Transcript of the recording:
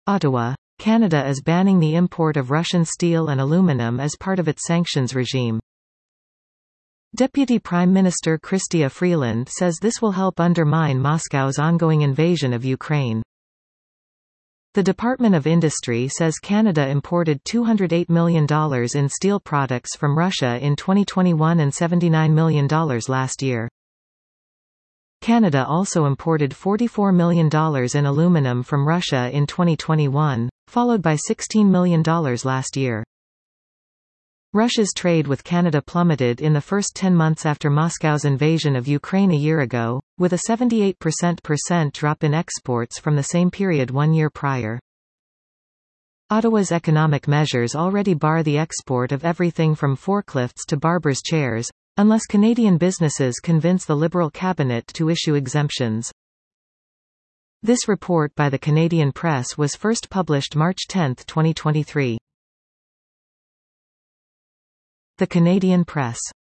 Ottawa. Canada is banning the import of Russian steel and aluminum as part of its sanctions regime. Deputy Prime Minister Chrystia Freeland says this will help undermine Moscow's ongoing invasion of Ukraine. The Department of Industry says Canada imported $208 million in steel products from Russia in 2021 and $79 million last year. Canada also imported $44 million in aluminum from Russia in 2021, followed by $16 million last year. Russia's trade with Canada plummeted in the first 10 months after Moscow's invasion of Ukraine a year ago, with a 78% drop in exports from the same period 1 year prior. Ottawa's economic measures already bar the export of everything from forklifts to barber's chairs, unless Canadian businesses convince the Liberal cabinet to issue exemptions. This report by the Canadian Press was first published March 10, 2023. The Canadian Press.